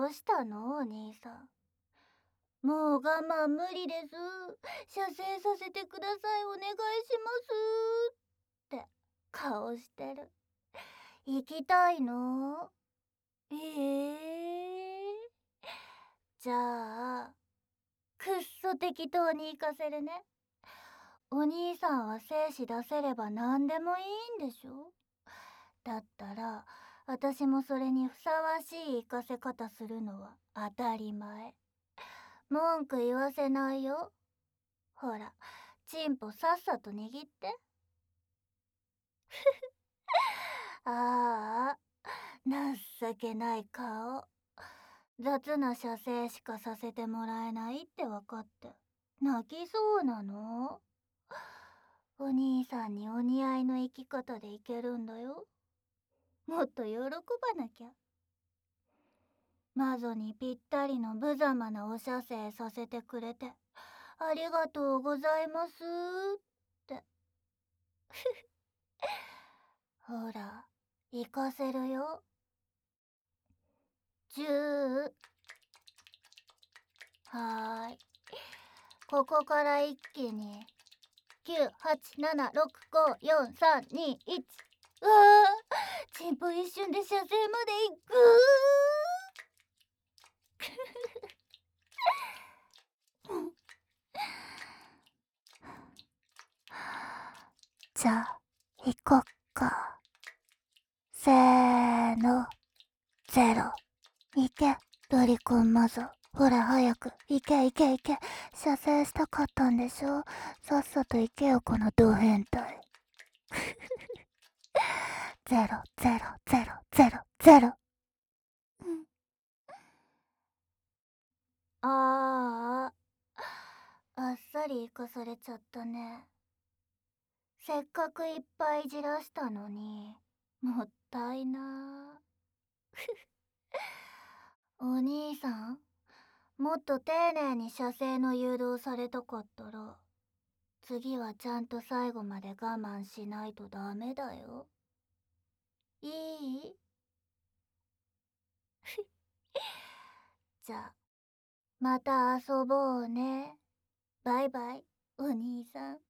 うしたのお兄さん。もう我慢無理です。射精させてください、お願いしますって顔してる。行きたいの？じゃあ、くっそ適当に行かせるね。お兄さんは精子出せれば何でもいいんでしょ？だったら、私もそれにふさわしい行かせ方するのは当たり前。文句言わせないよ。ほら、チンポさっさと握って。ああ、情けない顔。雑な射精しかさせてもらえないって分かって泣きそうなの？お兄さんにお似合いの生き方でいけるんだよ。もっと喜ばなきゃ。魔女にぴったりの無様なお射精させてくれてありがとうございますって。ほら、行かせるよ。10。はーい。ここから一気に987654321。うわー、チンポ一瞬で射精まで行く。じゃあ行こっか。せーの、ゼロ。行け、ロリコンマゾ。ほら早く、行け行け行け。射精したかったんでしょ？さっさと行けよ、このド変態。ゼロゼロゼロゼロゼロ。ああっさり生かされちゃったね。せっかくいっぱいじらしたのに、もったいな。お兄さん、もっと丁寧に射精の誘導されたかったら、次はちゃんと最後まで我慢しないとダメだよ。いい？じゃあ、また遊ぼうね。バイバイ、お兄さん。